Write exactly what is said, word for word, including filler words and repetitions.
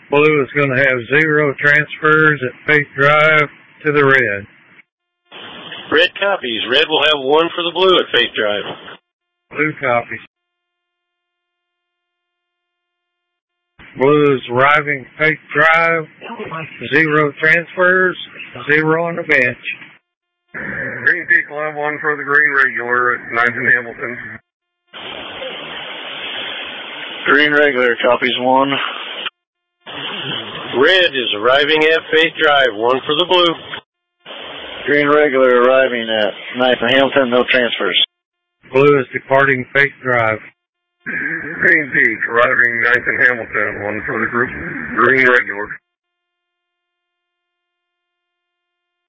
Blue is going to have zero transfers at Faith Drive to the red. Red copies. Red will have one for the blue at Faith Drive. Blue copies. Blue is arriving Faith Drive. Zero transfers. Zero on the bench. Green Peak will have one for the green regular at ninth and Hamilton. Green regular copies one. Red is arriving at Faith Drive. One for the blue. Green regular arriving at ninth and Hamilton. No transfers. Blue is departing Faith Drive. Green Peak arriving ninth and Hamilton. One for the group green regular.